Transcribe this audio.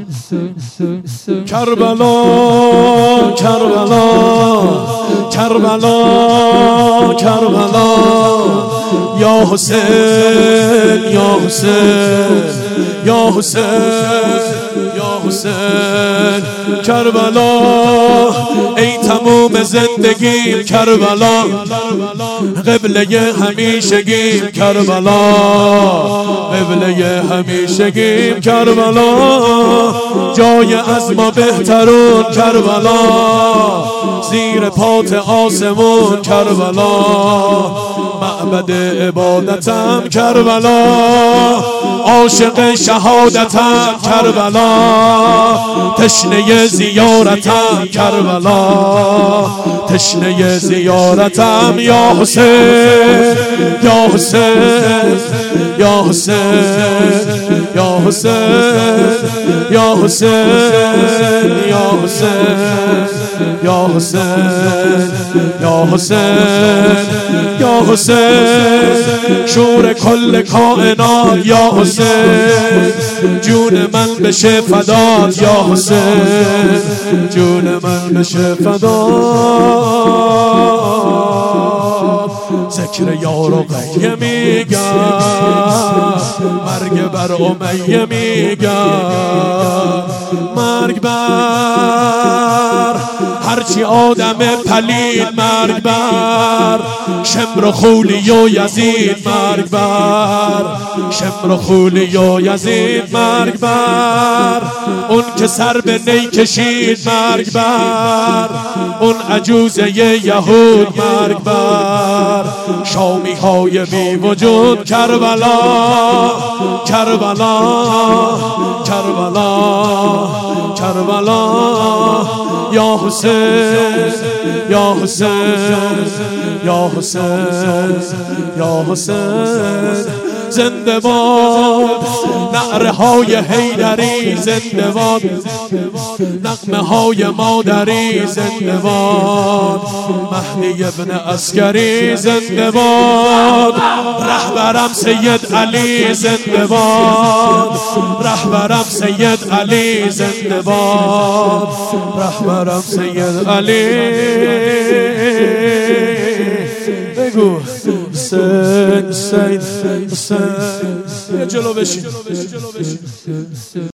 کربلا کربلا کربلا کربلا یا حسین یا حسین یا حسین یا حسین کربلا ای تموم زندگی کربلا قبله همیشگی کربلا قبله همیشگی کربلا جای از ما بهترون کربلا زیر پات آسمون کربلا معبد عبادتم کربلا عاشق شهادتم کربلا تشنه زیارتم کربلا تشنه زیارتم یا حسین یا حسین یا حسین یا حسین یا حسین یا حسین یا حسین یا حسین یا حسین شور کل کائنات یا حسین جون من بشه فدات یا حسین جون من بشه فدات ذکر یار و غیه میگم مرگ بر امیه میگم مرگ بر هرچی آدم پلید مرگ بر شمر و خولی و یزید مرگ بر شمر و خولی و یزید مرگ بر اون که سر به نی کشید مرگ بر اون عجوزه یهود مرگ بر شامی های بی وجود کربلا کربلا کربلا کربلا یا حسین یا حسین یا حسین یا حسین زنده باد نعره های حیدری زنده باد نغمه های مادری زنده باد مهدی ابن عسکری زنده باد رهبرم سید علی زنده باد رهبرم سید علی زنده باد رهبرم سید علی بگو حسین حسین حسین جلو بشین